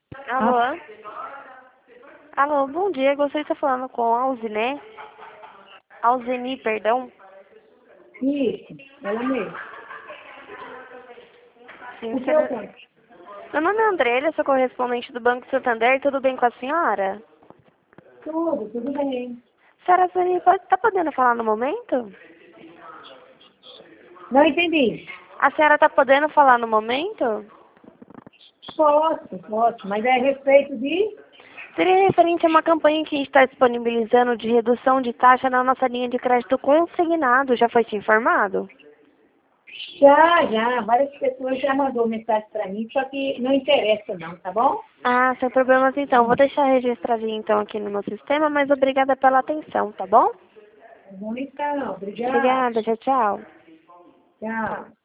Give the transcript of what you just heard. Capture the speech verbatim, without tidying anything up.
Alô? Ah, Alô, bom dia. Gostaria de estar falando com a Alziné. Alzeni, perdão. isso, ela mesmo. Sim, O que eu senhora... conto? Meu nome é Andrélia, sou correspondente do Banco Santander. Tudo bem com a senhora? Tudo, tudo bem. Senhora Alzeni, pode... tá podendo falar no momento? Não entendi. A senhora tá podendo falar no momento? Posso, posso, mas é a respeito de... Seria referente a uma campanha que a gente está disponibilizando de redução de taxa na nossa linha de crédito consignado. Já foi te informado? Já, já, várias pessoas já mandou mensagem para mim, só que não interessa não, tá bom? Ah, sem problemas então. Vou deixar registradinho então aqui no meu sistema, mas obrigada pela atenção, tá bom? Tá bom então, obrigada. Obrigada, tchau, tchau. Tchau.